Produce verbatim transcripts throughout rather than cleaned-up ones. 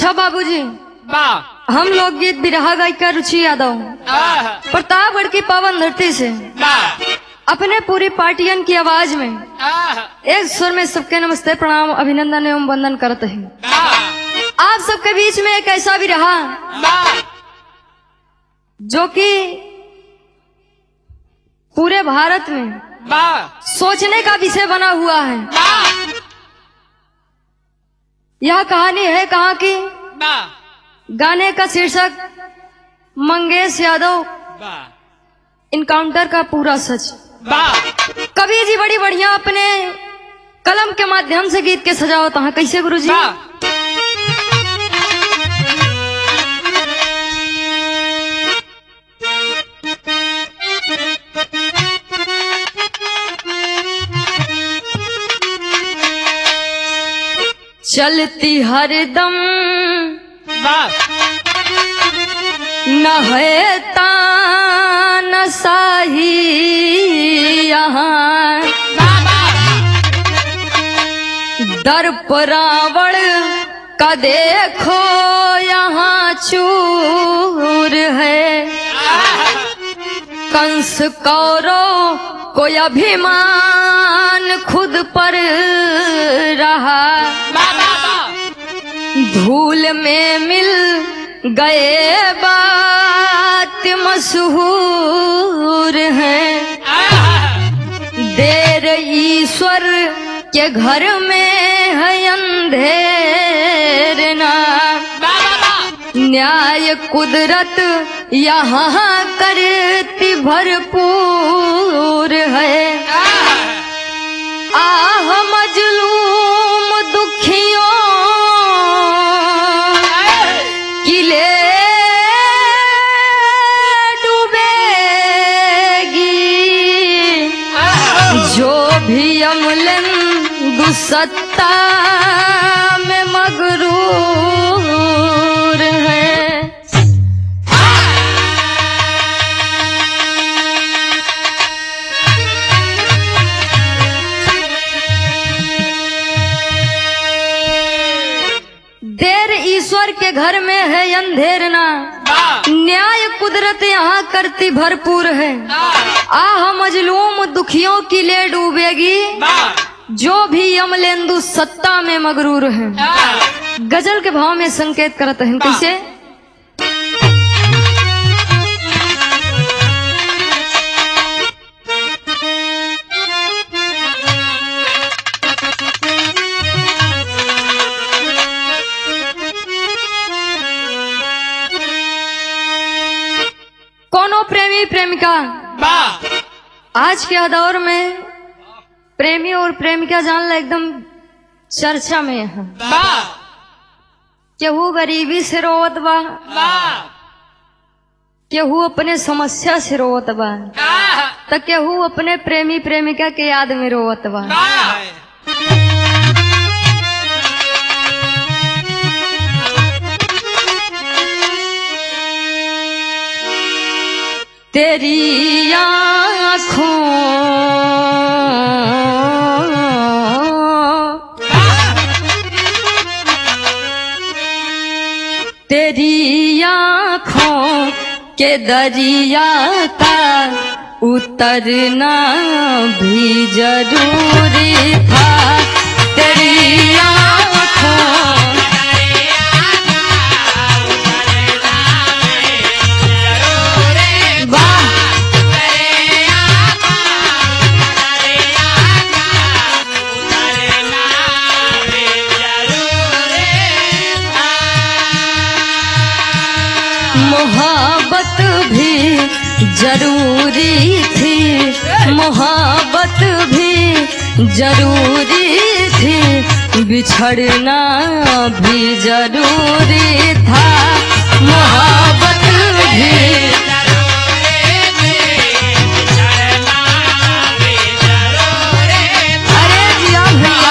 अच्छा बाबूजी, वाह हम लोग गीत बिरहा गायिका रुचि यादव आह, प्रतापगढ़ की पावन धरती से वाह अपने पूरी पार्टियन की आवाज में आह, एक सुर में सबके नमस्ते प्रणाम अभिनंदन एवं वंदन करते हैं। वाह आप सबके बीच में एक ऐसा भी रहा वाह जो कि पूरे भारत में वाह सोचने का विषय बना हुआ है। वाह यह कहानी है कहाँ की? वाह गाने का शीर्षक मंगेश यादव वाह इनकाउंटर का पूरा सच। वाह कवि जी बड़ी बढ़िया अपने कलम के माध्यम से गीत के सजावत हैं। कैसे गुरुजी? वाह चलती हरदम वाह न है तान साही यहाँ दर्प रावण का देखो यहाँ चूर है। कंस कौरव को अभिमान खुद पर रहा, धूल में मिल गए बात मशहूर है। देर ईश्वर के घर में है अंधेर ना, न्याय कुदरत यहाँ करती भरपूर है। आह मजलूम दुखियों किले डूबेगी, जो भी अमलन सत्ता में मगरूर है। देर ईश्वर के घर में है अंधेर ना, न्याय कुदरत यहाँ करती भरपूर है। आह मजलूम दुखियों की ले डूबेगी, जो भी अमलेंदु सत्ता में मगरूर है। गजल के भाव में संकेत करते हैं। कैसे? कोनो प्रेमी प्रेमिका आज के दौर में प्रेमी और प्रेमिका जानला एकदम चर्चा में है। केहू गरीबी से रोवत बा, केहू अपने समस्या से रोवत बा, तो केहू अपने प्रेमी प्रेमिका के याद में रोवत बा। तेरी आँखों तेरी आँखों के दरिया का उतरना भी जरूरी था। तेरी आँखों मोहब्बत भी जरूरी थी, मोहब्बत भी जरूरी थी, बिछड़ना भी जरूरी था। मोहब्बत भी अरे जिया भैया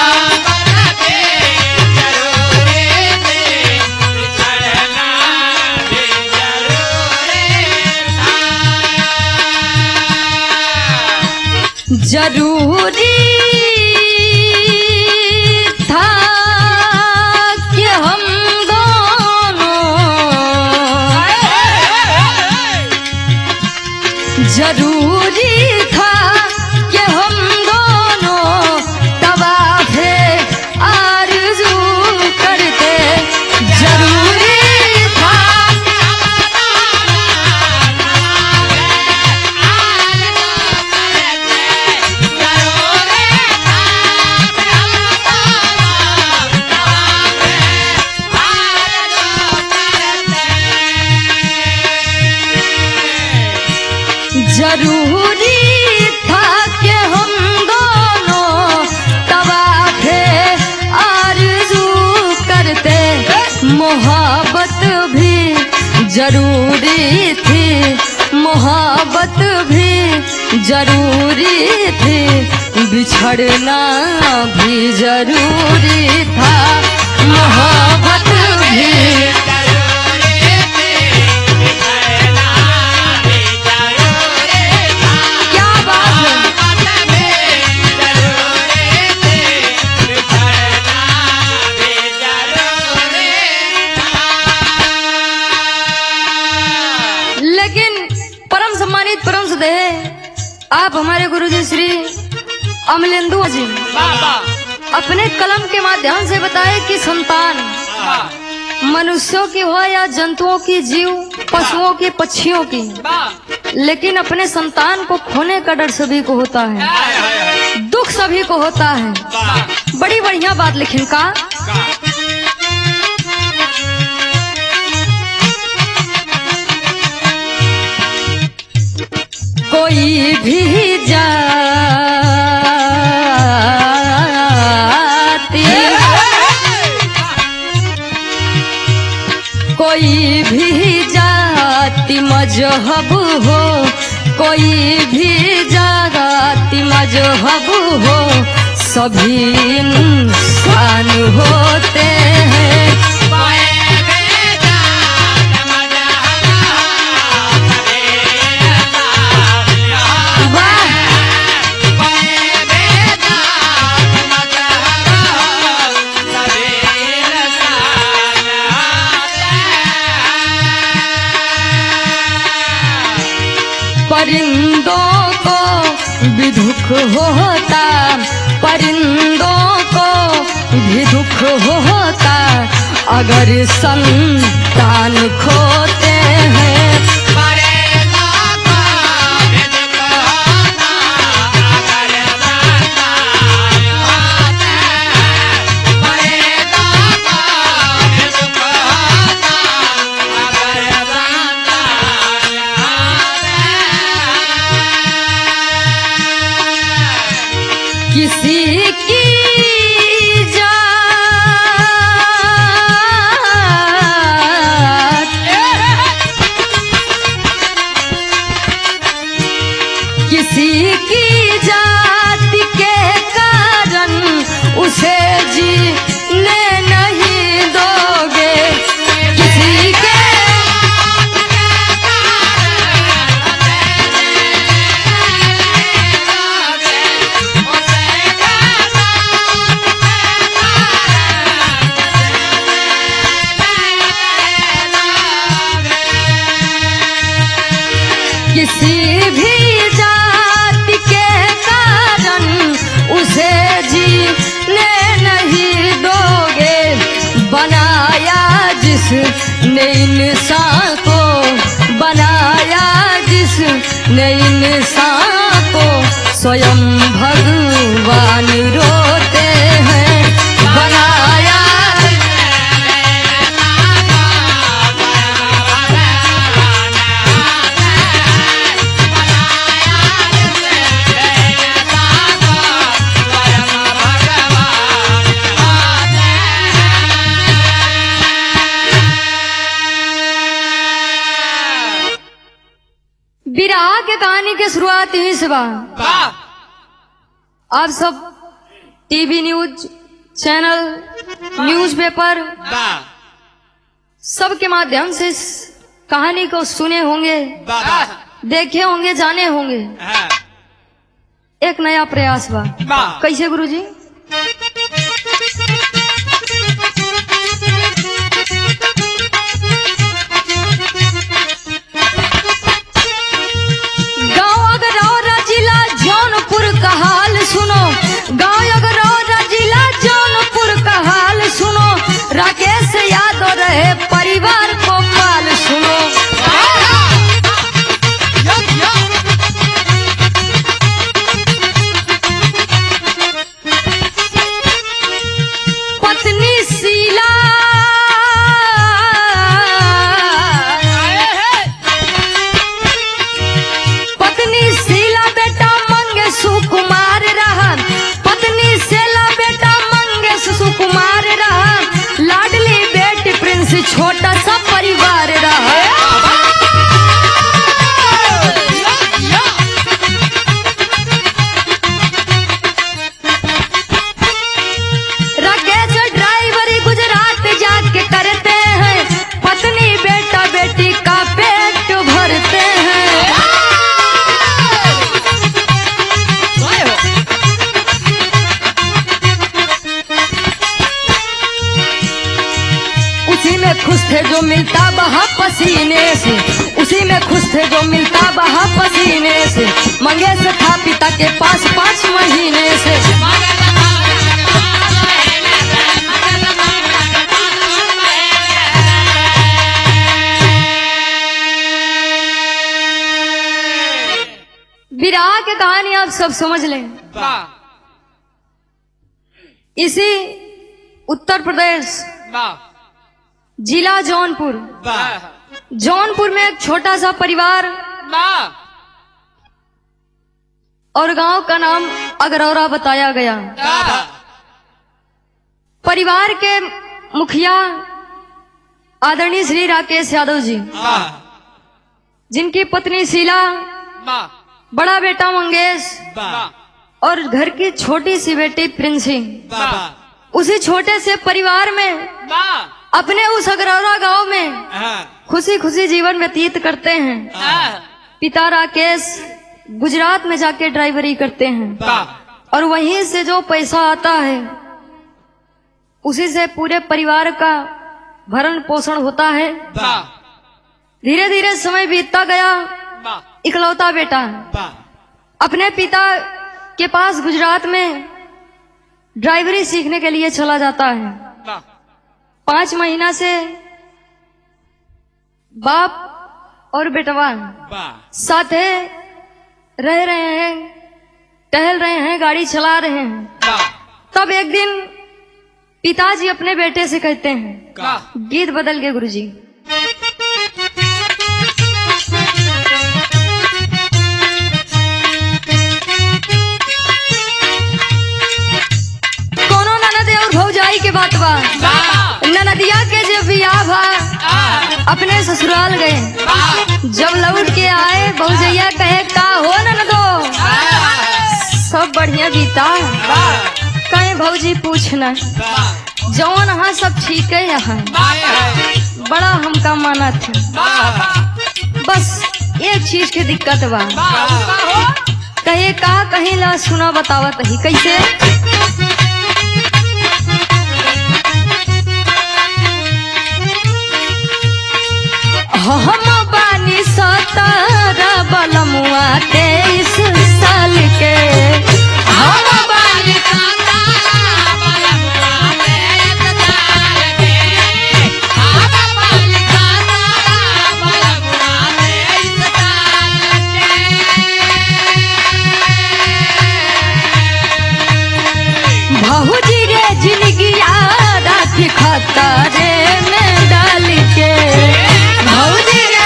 जरूरी था कि हम दो जरूरी था कि हम दोनों तवाफ़े आरज़ू करते, जरूरी था। जरूरी था कि हम दोनों तवाफ़े आरज़ू करते, मोहब्बत भी जरूरी थी, मोहब्बत भी जरूरी थी, बिछड़ना भी जरूरी था, मोहब्बत भी। परम सदेह आप हमारे गुरुजी श्री अमलेंदु जी अपने कलम के माध्यम से बताए कि संतान मनुष्यों की हो या जंतुओं की, जीव पशुओं की, पक्षियों की, लेकिन अपने संतान को खोने का डर सभी को होता है, दुख सभी को होता है। बड़ी बढ़िया बात लिखिन का, कोई भी जाति, कोई भी जाति मजहब हो, कोई भी जाति मजहब हो, सभी इंसान होते हैं। परिंदों को भी दुख होता, परिंदों को भी दुख होता, अगर संतान खोते हैं। किसी की जात, किसी की जाति के कारण उसे जीने नहीं दोगे, किसी के किसी भी जाति के कारण उसे जीने नहीं दोगे, बनाया जिसने इंसान को, बनाया जिसने इंसान को, स्वयं भगवान रोते हैं, बनाया विरह के कहानी के शुरुआत यहीं से बा। आप सब टीवी न्यूज चैनल, न्यूज़पेपर सब के माध्यम से इस कहानी को सुने होंगे, देखे होंगे, जाने होंगे। एक नया प्रयास बा। कैसे गुरुजी? गाँव से खुश थे जो मिलता बहा पसीने से, मंगे से था पिता के पास पाँच महीने से। विराह की कहानी आप सब समझ लें। वाह इसी उत्तर प्रदेश वाह जिला जौनपुर, वाह जौनपुर में एक छोटा सा परिवार वाह और गांव का नाम अगरौरा बताया गया। वाह परिवार के मुखिया आदरणीय श्री राकेश यादव जी, वाह जिनकी पत्नी शीला, वाह बड़ा बेटा मंगेश वाह और घर की छोटी सी बेटी प्रिंसी, वाह उसी छोटे से परिवार में वाह अपने उस अगरौरा गांव में खुशी खुशी जीवन व्यतीत करते हैं। पिता राकेश गुजरात में जाके ड्राइवरी करते हैं और वहीं से जो पैसा आता है उसी से पूरे परिवार का भरण पोषण होता है। धीरे धीरे समय बीतता गया। इकलौता बेटा अपने पिता के पास गुजरात में ड्राइवरी सीखने के लिए चला जाता है। पांच महीना से बाप और बेटवा साथे रह रहे हैं, टहल रहे हैं, गाड़ी चला रहे हैं। तब एक दिन पिताजी अपने बेटे से कहते हैं, गीत बदल गए गुरुजी। कोनो ननद और भौजाई के बात बा, ननदिया के जब बियाह भा अपने ससुराल गए। जब लौट के आए भौजैया कहे का हो ननदो, सब बढ़िया बीता। कहे भौजी पूछना, जौन हाँ सब ठीक है यहाँ, बड़ा हमका माना था, बस एक चीज की दिक्कत बा। कहे का कहीं ला सुना बतावत ही कैसे। हम बानी सतारा बलमुआ तेईस साल के, हम बानी सतारा बलमुआ तेईस साल के, हम बानी सतारा बलमुआ तेईस साल के। भौजी रे जिंदगी राखी खतरे में डाल के, भौजी रे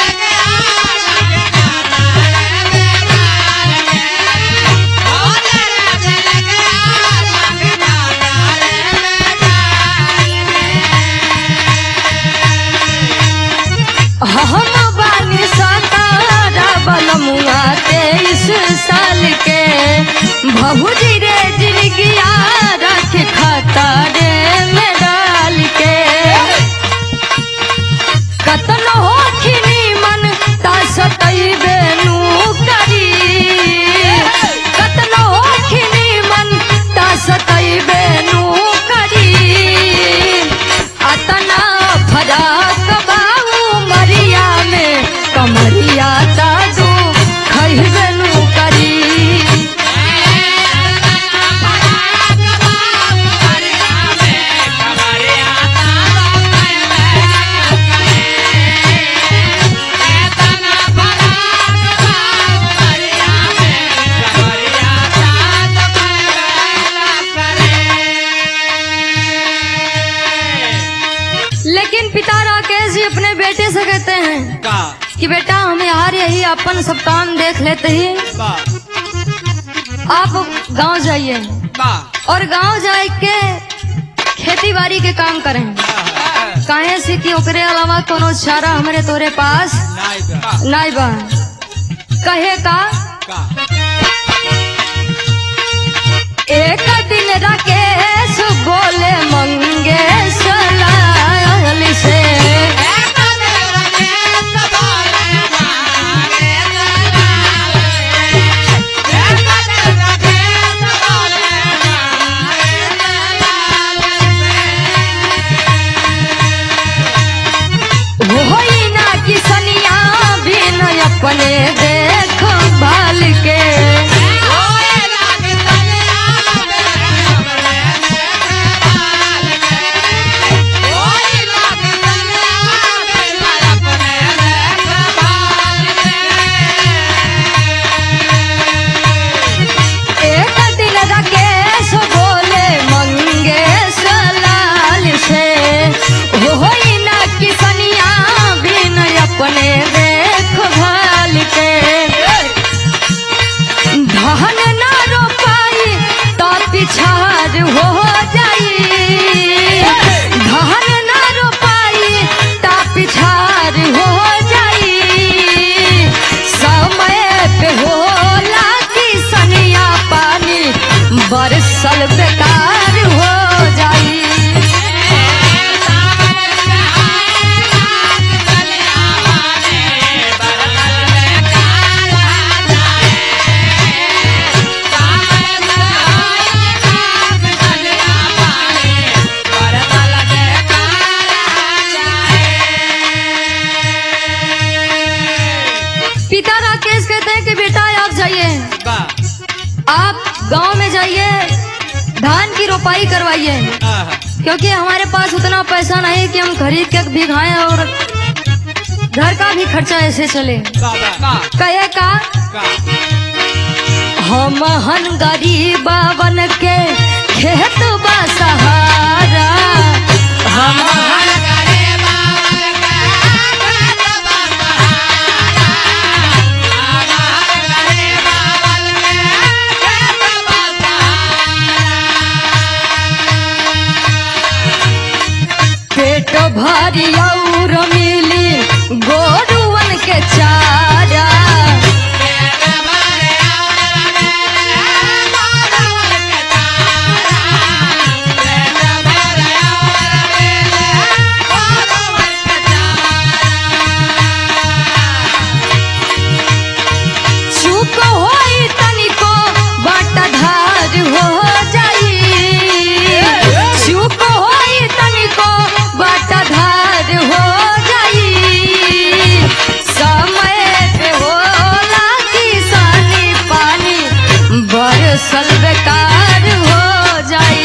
हम बानी सतारा बलमुआ तेईस साल के, भौजी रे जिंदगी रख खतरे में डाल के। कतन हो खिनी मन ता सतैबे नु करी, कतन हो खिनी मन ता सतैबे नु करी। अतना फराक बाऊ मरिया में कमरिया ता दू खैबे नु करी। लेकिन पिता राकेश जी अपने बेटे से कहते हैं कि बेटा हम यार यही अपन सब काम देख लेते ही, आप गांव जाइए और गांव जाए के खेती बाड़ी के काम करें। काहे से कि ओकरे अलावा कोनो चारा हमारे तोरे पास नहीं बा। कहे का एक दिन राकेश बोले मंगेश लाल से, होई ना कि सनिया भी हो जाई, समय पे होला किसनिया पानी बरसल बेकार हो जाई। पिता राकेश कहते हैं कि बेटा आप जाइए, आप गांव में जाइए, धान की रोपाई करवाइए, क्योंकि हमारे पास उतना पैसा नहीं कि हम खरीद के भी खाएं और घर का भी खर्चा ऐसे चले। कहे का हम हन गरीबा बन के खेत बा सहारा, हम हन पेट भरी और मिली गोरुवन के चारा, चुप होई तनिको बाटा धार हो जाई, चुप होई तनिको बाटा धार हो जाई, समय पे होला किसानी पानी बरसल बेकार हो जाई।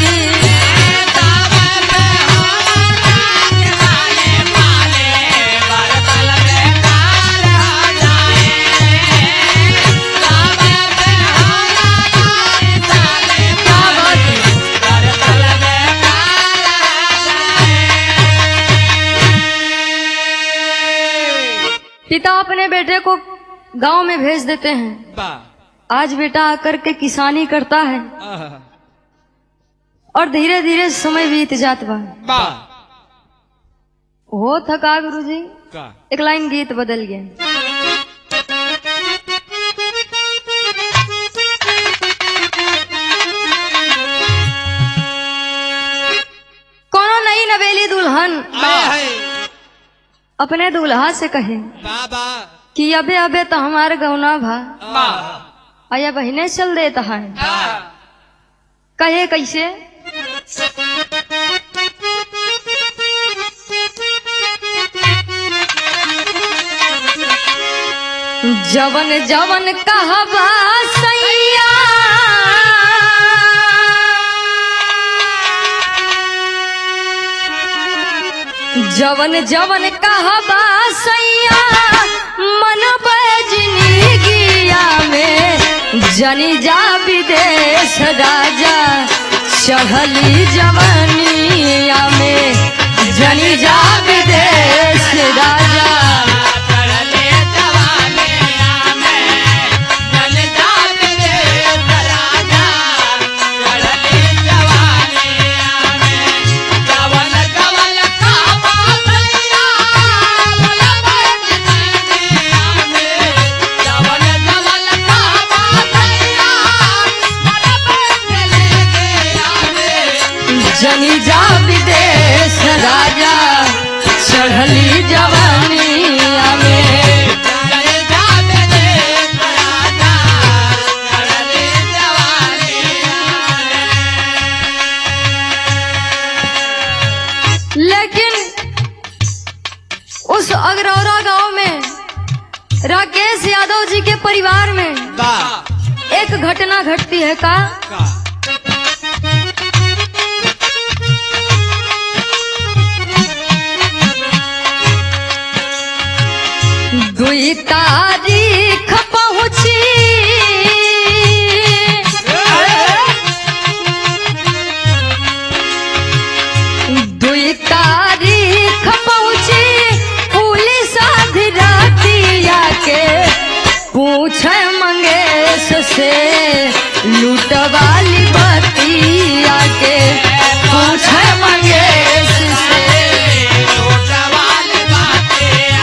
पिता अपने बेटे को गांव में भेज देते हैं, आज बेटा आकर के किसानी करता है और धीरे धीरे समय बीत जात बा। हो थका गुरुजी, एक लाइन गीत बदल गया। कोनो नई नवेली दुल्हन अपने दूल्हा से कहे कि अबे अबे तो हमारे गौना भा आया बहने चल देता है। कहे कैसे जवन जवन कहबा सैया जवन जवन कहबा सैया मन बजनी गिया में जनी जा विदेश राजा चढ़ली जवानिया में जनी जा विदेश राजा जनी जा विदेश राजा चढ़ली जवानिया में लेकिन उस अगरौरा गांव में राकेश यादव जी के परिवार में एक घटना घटती है का दुई तारीख पहुंची दुई तारीख पहुंची पुलिस अधिरातिया के पूछे मंगेश से लूटवाली बतिया के पूछे मंगेश से लूटवाली बतिया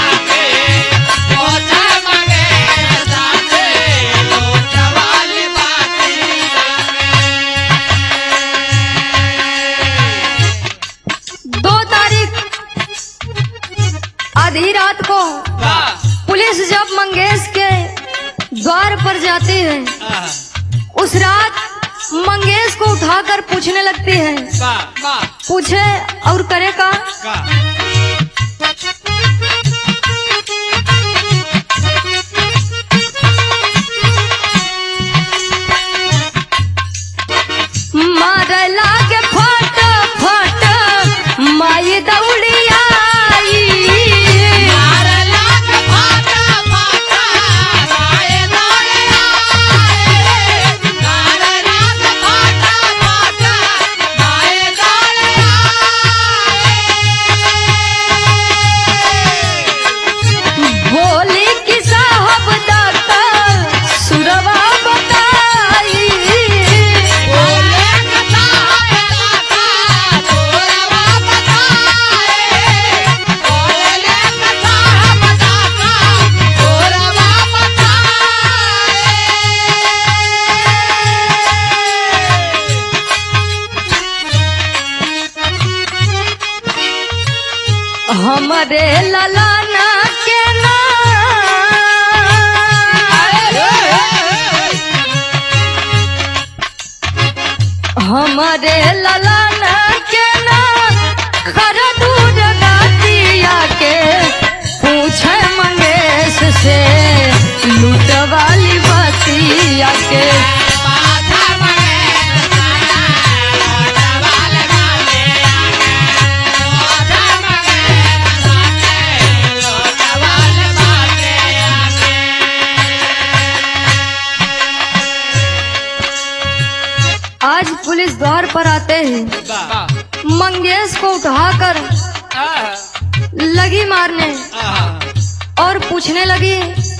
को वाह पुलिस जब मंगेश के द्वार पर जाती है, आहा, उस रात मंगेश को उठाकर पूछने लगती है। वाह वाह पूछे और करे का, का मारे लागे फट फट माई दौड़ी आई। मारे लाग फाटा फाटा माए दौड़े आए, मारे लाग फाटा फाटा माए दौड़े आए। बोली कि साहब दाता सुरवा बताई। बोले कथा है दाता तोरवा बताए, बोले कथा है दाता तोरवा बताए। हमरे ललाना के ना हमरे ललाना के ना खर दूर गातिया के पूछे मंगेश से लूट वाली बतिया के। बाधा मगे सारा लोटवाल गाले आगे, बाधा मगे सारे लोटवाल बागे आगे। आज पुलिस द्वार पर आते ही वाह मंगेश को उठाकर आहा लगी मारने आहा और पूछने लगी।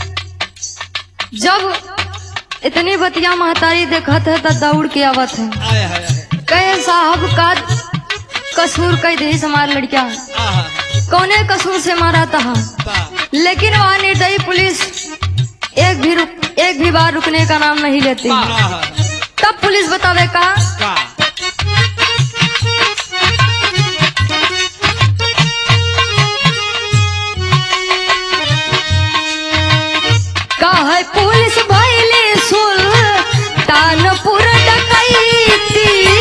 जब इतनी बतिया महतारी देखत है तो दौड़ के आवत है। आए हाय कहे साहब का कसूर कई दही समार लड़किया, आहा कौने कसूर से मारा था। वाह लेकिन वहाँ निर्दयी पुलिस एक भी रुक एक भी बार रुकने का नाम नहीं लेती। आहा तब पुलिस बतावे का, का का है पुलिस भइली सुल्तानपुर डकैती।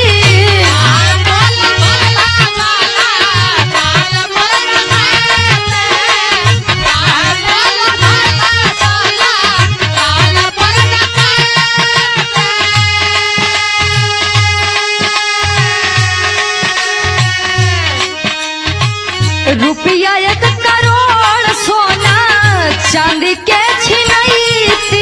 रुपया एक करोड़ सोना चांदी के छिनैती।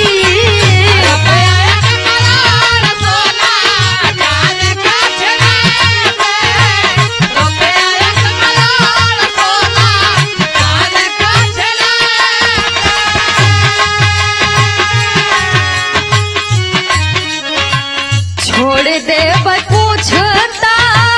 छोड़ दे पूछता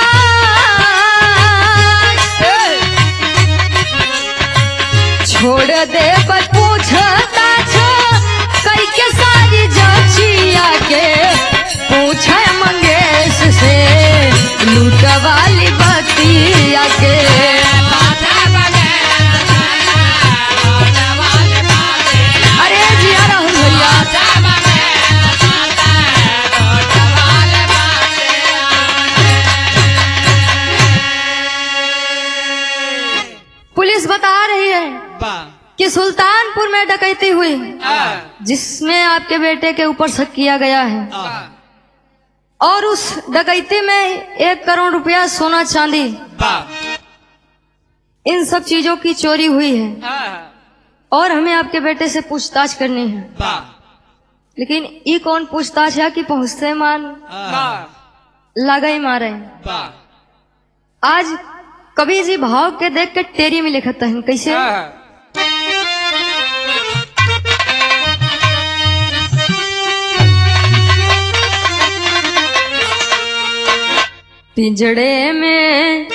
छोड़ दे पूछता छो कई के सारी जचिया के पूछे मंगेश से लूट वाली बतिया के। अरे जिया राहुल भैया, पुलिस बता रही है कि सुल्तानपुर में डकैती हुई जिसमें आपके बेटे के ऊपर शक किया गया है, और उस डकैती में एक करोड़ रुपया सोना चांदी इन सब चीजों की चोरी हुई है और हमें आपके बेटे से पूछताछ करनी है। लेकिन ये कौन पूछताछ है कि पहुंचते मान लगा ही मारे। आज कवि जी भाव के देख के टेरी में लिखत है कैसे, पिंजड़े में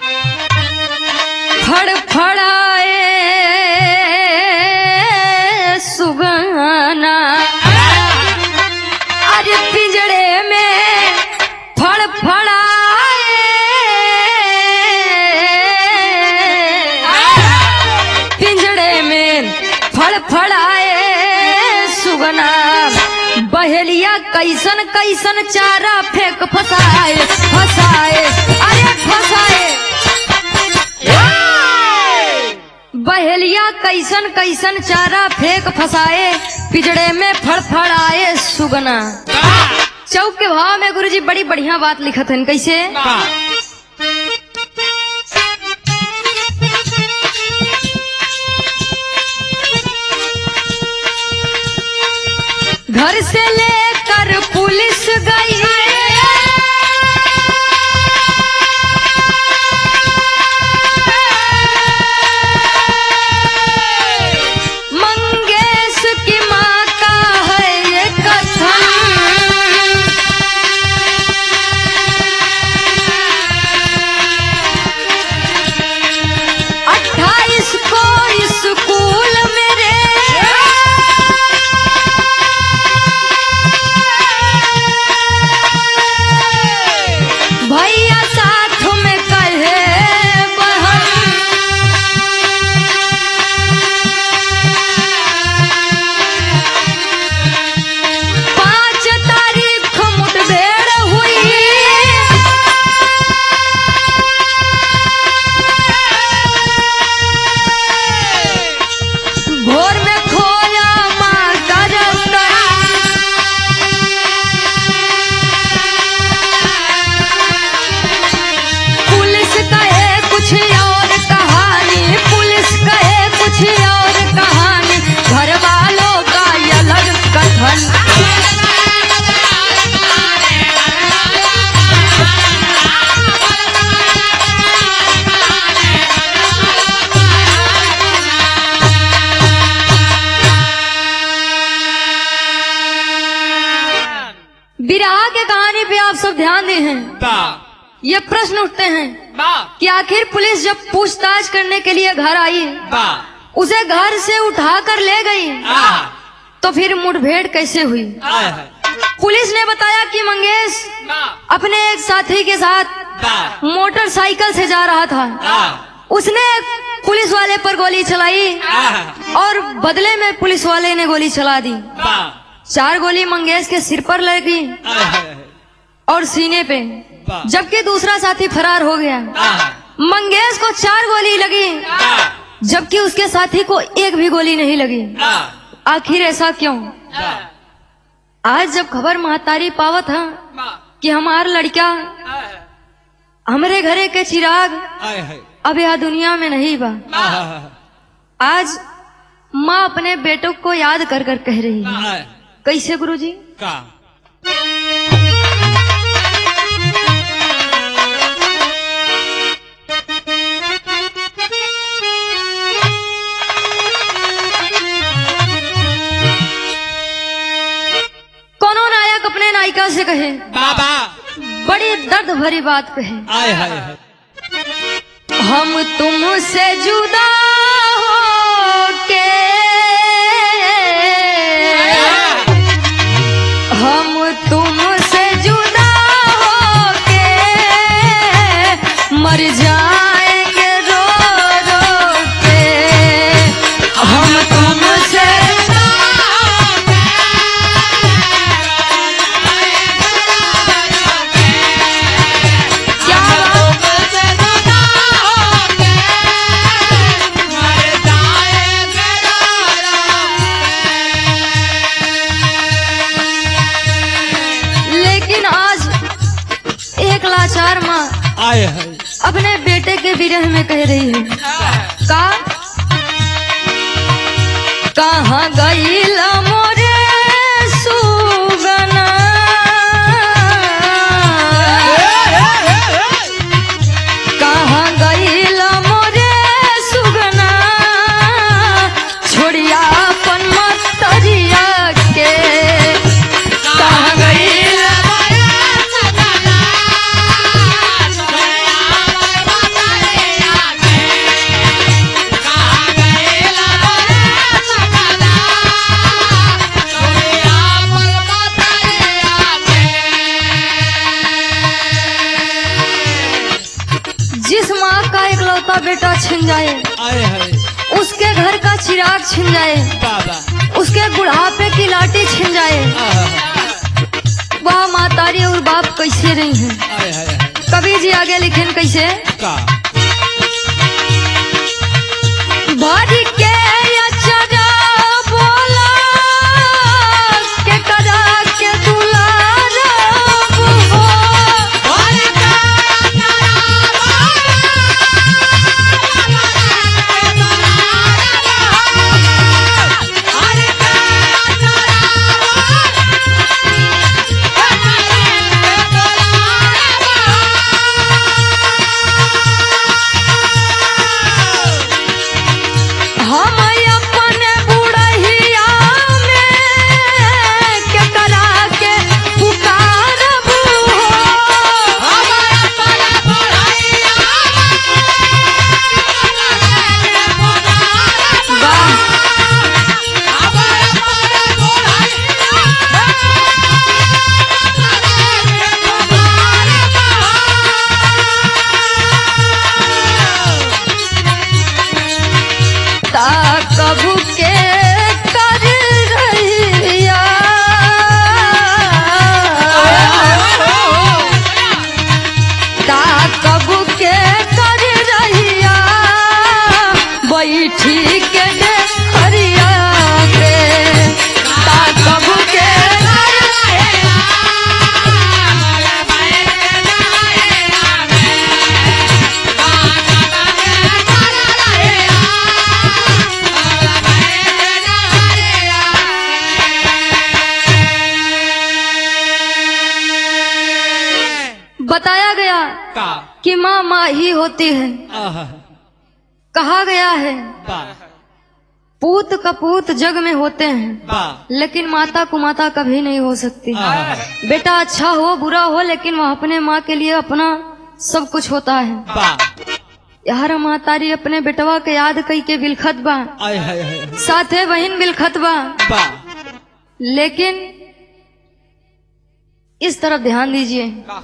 फड़फड़ाए सुगना, अरे पिंजड़े में फड़फड़ाए पिंजड़े में फड़फड़ाए सुगना बहेलिया कैसन कैसन चारा फेंक फसाए फसाए अरे फसाए बहेलिया कैसन कैसन चारा फेंक फसाए पिजड़े में फड़फड़ाए सुगना। चौक के भाव में गुरुजी बड़ी बढ़िया बात लिखत हन कैसे घर से लेकर पुलिस गई मंगेश की माँ का है ये कथन अट्ठाईस को स्कूल मेरे भैया साथ में कहे बहन पाँच तारीख मुठभेड़ हुई भोर में खोया माँ का दफ्तर पुलिस कहे कुछ और कहानी पुलिस कहे कुछ और कहानी घर वालों का ये अलग कथन विरहा के कहानी पे आप सब ध्यान दें हैं बा ये प्रश्न उठते हैं बा कि आखिर पुलिस जब पूछताछ करने के लिए घर आई बा उसे घर से उठा कर ले गई आ तो फिर मुठभेड़ कैसे हुई। आय है पुलिस ने बताया कि मंगेश बा अपने एक साथी के साथ बा मोटरसाइकिल से जा रहा था आ उसने पुलिस वाले पर गोली चलाई आ और बदले में पुलिस वाले ने गोली चला दी। बा चार गोली मंगेश के सिर पर लगी आय है और सीने पे बा जबकि दूसरा साथी फरार हो गया। आ मंगेश को चार गोली लगी आ जबकि उसके साथी को एक भी गोली नहीं लगी। आ आखिर ऐसा क्यों। आ आज जब खबर महतारी पावत है बा कि हमार लड़का आय है हमरे घरे के चिराग आय है अब यह दुनिया में नहीं बा। आ आज माँ अपने बेटों को याद कर कर कह रही है आय कैसे गुरुजी। का कोनो नायक अपने नायिका से कहे बाबा बड़ी दर्द भरी बात कहे आय है है हम तुमसे जुदा हो के हम तुमसे जुदा हो के मर जाएंगे रो रो के हम तुमसे क्या लेकिन आज एक लाचार माँ आय है अपने बेटे के विरह में कह रही है का कहाँ गई मोरे सुगना कहाँ गई मोरे सुगना छोड़िया अपन मतरिया के कहाँ गई जिस माँ का इकलौता बेटा छिन जाए आय है उसके घर का चिराग फिराक छिन जाए, बाबा उसके बुढ़ापे की लाठी छिन जाए, वह मातारी और बाप कैसे रही हैं। आय हाय हाय कवि जी आगे लिखें कैसे, का भारी के अचरा बोला के करा के दुलारब हो, हम अपने बुढ़हिया में के करा के पुकारब हो, वाह ता कबू के कर रहिया, ता कबू के कर रहिया, बैठी के दे हरिया के, ता कबू के कर रहिया, बताया गया का कि माँ माँ ही होती है। आहा कहा गया है बा पूत कपूत जग में होते हैं, बा लेकिन माता को माता कभी नहीं हो सकती। आहा बेटा अच्छा हो बुरा हो, लेकिन वह अपने माँ के लिए अपना सब कुछ होता है। बा यार मातारी अपने बेटवा के याद कई के बिलखत बा, आय हाय हाय साथे बहन बिलखत बा, बा लेकिन इस तरफ ध्यान दीजिए। का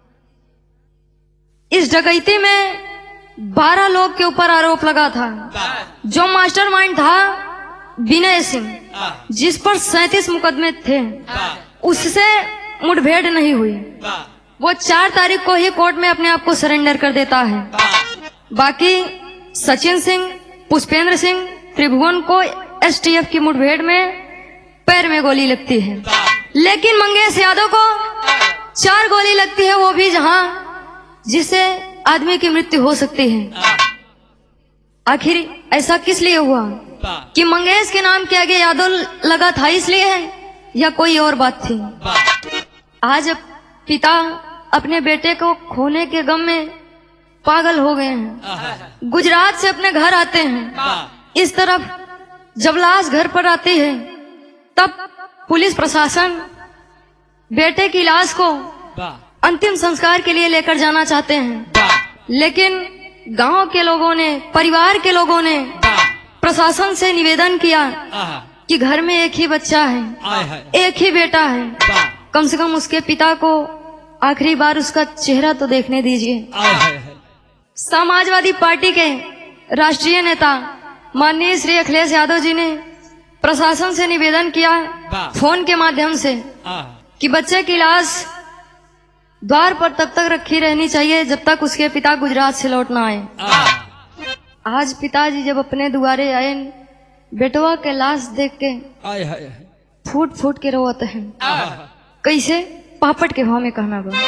इस डकैती में बारह लोग के ऊपर आरोप लगा था। बा जो मास्टरमाइंड था विनय सिंह, आ जिस पर सैंतीस मुकदमे थे, बा उससे मुठभेड़ नहीं हुई। बा वो चार तारीख को ही कोर्ट में अपने आप को सरेंडर कर देता है। बा बाकी सचिन सिंह, पुष्पेंद्र सिंह, त्रिभुवन को एसटीएफ की मुठभेड़ में पैर में गोली लगती है, बा लेकिन मंगेश यादव को चार गोली लगती है, वो भी जहां जिससे आदमी की मृत्यु हो सकती है। आखिर ऐसा किस लिए हुआ बा कि मंगेश के नाम के आगे यादव लगा था, इसलिए है या कोई और बात थी? बा आज पिता अपने बेटे को खोने के गम में पागल हो गए हैं। आहा गुजरात से अपने घर आते हैं, बा इस तरफ जब लाश घर पर आती है तब पुलिस प्रशासन बेटे की लाश को बा अंतिम संस्कार के लिए लेकर जाना चाहते हैं, बा लेकिन गांव के लोगों ने, परिवार के लोगों ने बा प्रशासन से निवेदन किया आहा कि घर में एक ही बच्चा है, आय हाय एक ही बेटा है, बा कम से कम उसके पिता को आखिरी बार उसका चेहरा तो देखने दीजिए। आय हाय हाय समाजवादी पार्टी के राष्ट्रीय नेता माननीय श्री अखिलेश यादव जी ने प्रशासन से निवेदन किया वाह। फोन के माध्यम से आहा कि बच्चे की लाश द्वार पर तब तक रखी रहनी चाहिए जब तक उसके पिता गुजरात से लौट ना आए। आहा आज पिताजी जब अपने दुआरे आए, बेटवा के लाश देख के आय हाय हाय फूट फूट के रोते हैं। आहा कैसे? पापड़ के भाव में कहना बा।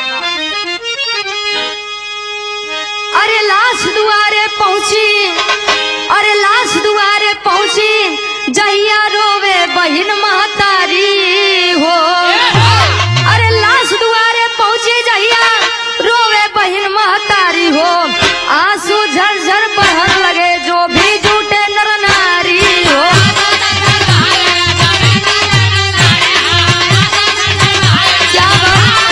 अरे लाश दुआरे पहुंची, अरे लाश दुआरे पहुंची, जहिया रोवे बहिन महतारी हो। अरे लाश दुआरे पहुंची, जहिया रोवे बहिन महतारी हो। आंसू झरझर बहन लगे जो भी झूठे नर नारी हो। क्या बात?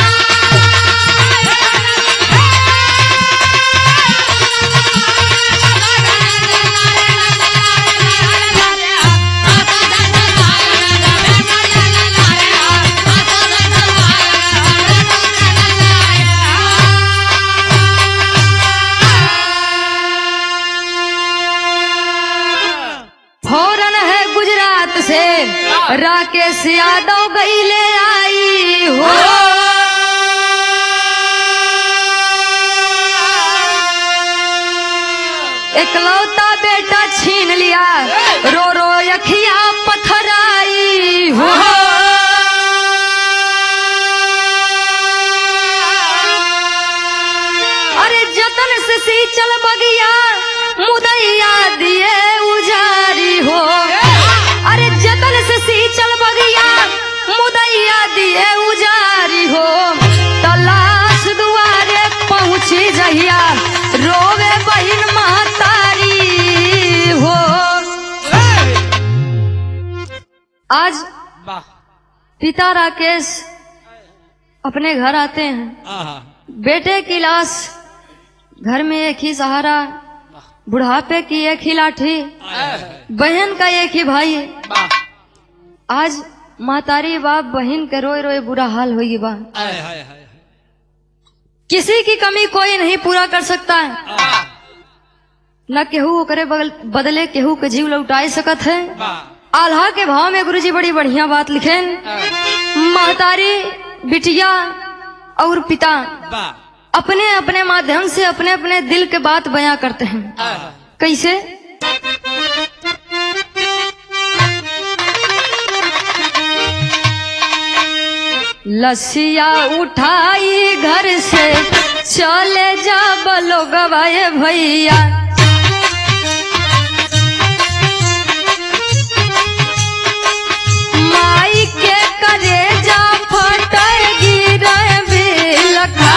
से राकेश यादव गईले आई हो। इकलौता बेटा छीन लिया, रो रो अखियां पथराई हो। अरे जतन से सींचल बगिया मुदैया दिए उजारी हो। अरे जतन से सींचल बगिया मुदैया दिए उजारी हो। तलाश दुआरे पहुंची जहिया रोवे बहिन महतारी हो। आज पिता राकेश अपने घर आते हैं, बेटे की लाश घर में एक ही सहारा, बुढ़ापे की एक ही लाठी, बहन का एक ही भाई। आज महतारी बाप बहन के रोए रोए बुरा हाल होगी बा। किसी की कमी कोई नहीं पूरा कर सकता है, न केहू करे बदले केहू के जीव लौटाई सकत है। आल्हा के भाव में गुरुजी बड़ी बढ़िया बात लिखे, महतारी बिटिया और पिता अपने अपने माध्यम से अपने अपने दिल के बात बयां करते हैं। कैसे? लसिया उठाई घर से चले जा बलो गवाए भैया। माई के करेजा फटेगी रे बिलखा।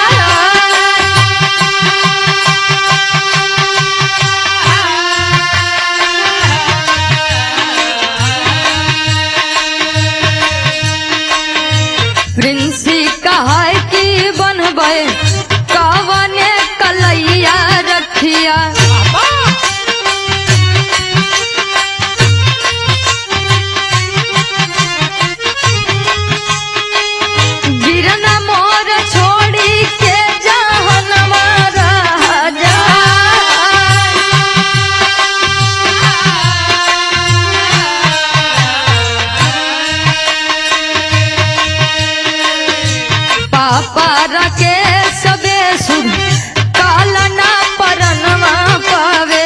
प्रिंसी कहा कि बनबे कवने कलैया रखिया। गिरना मोर छोड़ी के जहनमा रह जा। पापा रखे सबे सुध काला ना परनवा पावे।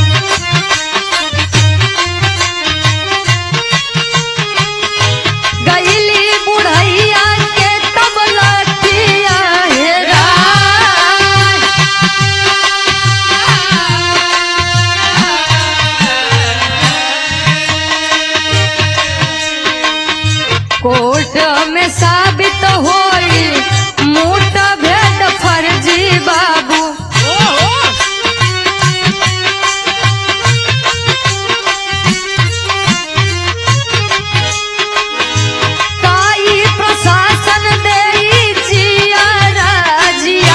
गईली बुढ़ैया के तब लठिया हेरा। कोर्ट में साबित होई मोटा भेद फर्जी बाबू। काई प्रशासन देई जिया राजिया।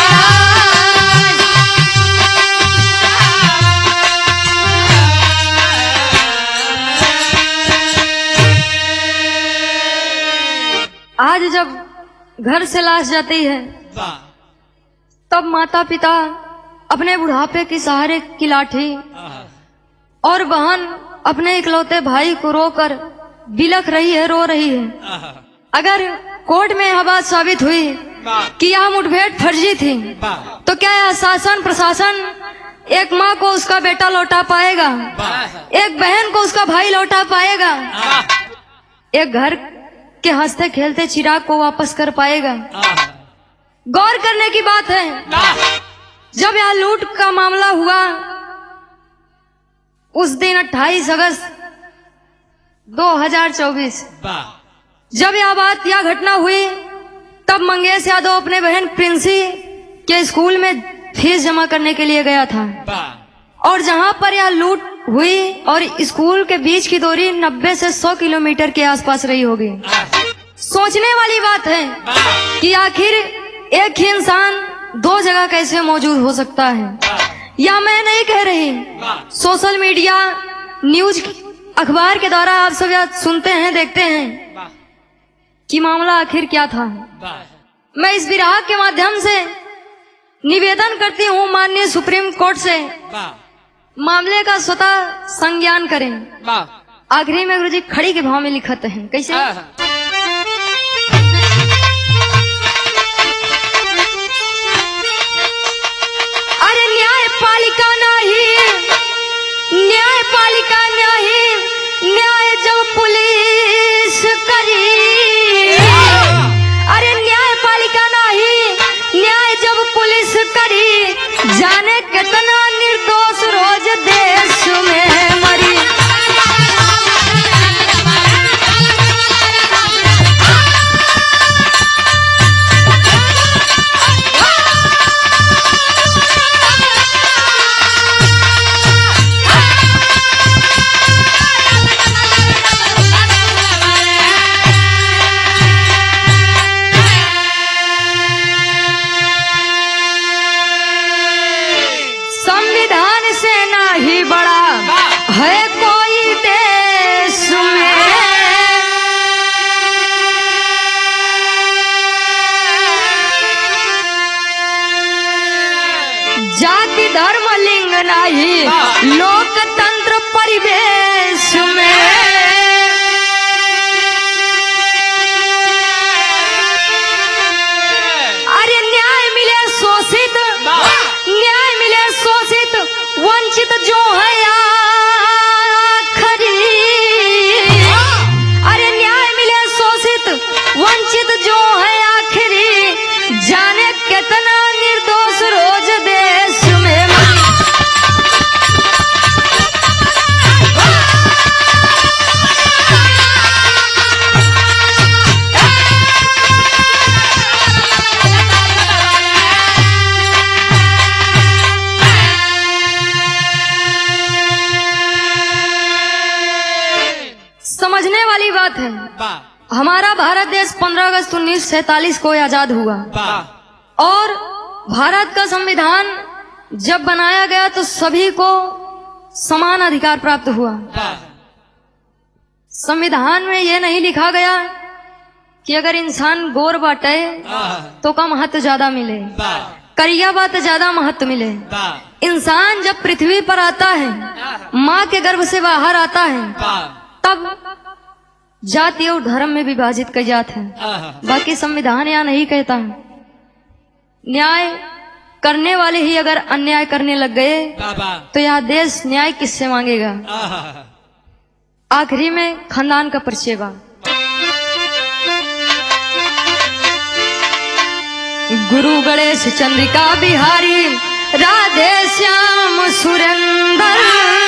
आज जब घर से लाश जाती है तब माता पिता अपने बुढ़ापे की सहारे की लाठी और बहन अपने इकलौते भाई को रोकर बिलख रही है, रो रही है। अगर कोर्ट में यह बात साबित हुई कि यह मुठभेड़ फर्जी थी तो क्या यह शासन प्रशासन एक माँ को उसका बेटा लौटा पाएगा? एक बहन को उसका भाई लौटा पाएगा? एक घर के हंसते खेलते चिराग को वापस कर पाएगा? गौर करने की बात है, जब यह लूट का मामला हुआ उस दिन अट्ठाईस अगस्त दो हज़ार चौबीस जब यह बात यह घटना हुई तब मंगेश यादव अपने बहन प्रिंसी के स्कूल में फीस जमा करने के लिए गया था। और जहां पर यह लूट हुई और स्कूल के बीच की दूरी नब्बे से सौ किलोमीटर के आसपास रही होगी। सोचने वाली बात है कि आखिर एक ही इंसान दो जगह कैसे मौजूद हो सकता है। या मैं नहीं कह रही, सोशल मीडिया न्यूज अखबार के द्वारा आप सब यह सुनते हैं, देखते हैं कि मामला आखिर क्या था। मैं इस विराग के माध्यम से निवेदन करती हूँ माननीय सुप्रीम कोर्ट से मामले का स्वतः संज्ञान करें। आखिरी में गुरुजी खड़ी के भाव में लिखत हैं कैसे? अरे न्यायपालिका नहीं, न्यायपालिका नहीं, न्याय जब पुलिस करी। अरे न्यायपालिका नहीं, न्याय जब पुलिस करी, जाने कितना निर्दोष रोज देश में मरी। संविधान से नहीं बड़ा है कोई देश में, जाति धर्म लिंग नहीं लोकतंत्र परिवेश में। अरे न्याय मिले शोषित, न्याय मिले शोषित वंचित जो है आखरी। अरे न्याय मिले शोषित वंचित जो है आखिरी, जाने कितना निर्दोष रोज देश में मरी। समझने वाली बात है, हमारा भारत देश पंद्रह अगस्त उन्नीस सौ सैतालीस को आजाद हुआ और भारत का संविधान जब बनाया गया तो सभी को समान अधिकार प्राप्त हुआ। संविधान में यह नहीं लिखा गया कि अगर इंसान गोर बाटे तो का महत्व ज्यादा मिले, करिया बात ज्यादा महत्व मिले। इंसान जब पृथ्वी पर आता है, माँ के गर्भ से बाहर आता है, तब जाति और धर्म में विभाजित किया जाता है। बाकी संविधान यहाँ नहीं कहता है। न्याय करने वाले ही अगर अन्याय करने लग गए तो यह देश न्याय किससे मांगेगा? आखिरी में खानदान का परिचय बा। गुरु गणेश चंद्रिका बिहारी राधे श्याम सुरेंद्र।